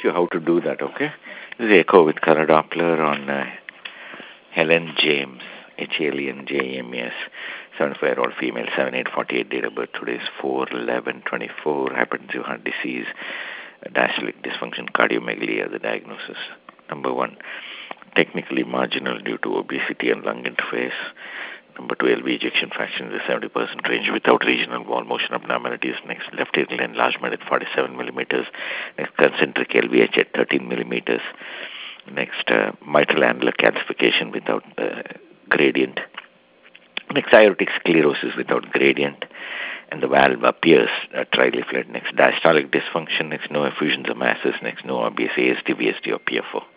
you how to do that, okay? This is echo with color Doppler on Helen James, HALENJAMES, 75-year-old female, 7848 date of birth. Today is 4/11/24, hypertensive heart disease, diastolic dysfunction, cardiomegaly are the diagnosis. Number one, technically marginal due to obesity and lung interface. Number two, LV ejection fraction is the 70% range without regional wall motion abnormalities. Next, left atrial enlargement at 47 millimeters. Next, concentric LVH at 13 millimeters. Next, mitral annular calcification without gradient. Next, aortic sclerosis without gradient. And the valve appears trileaflet. Next, diastolic dysfunction. Next, no effusions of masses. Next, no obvious ASD, VSD, or PFO.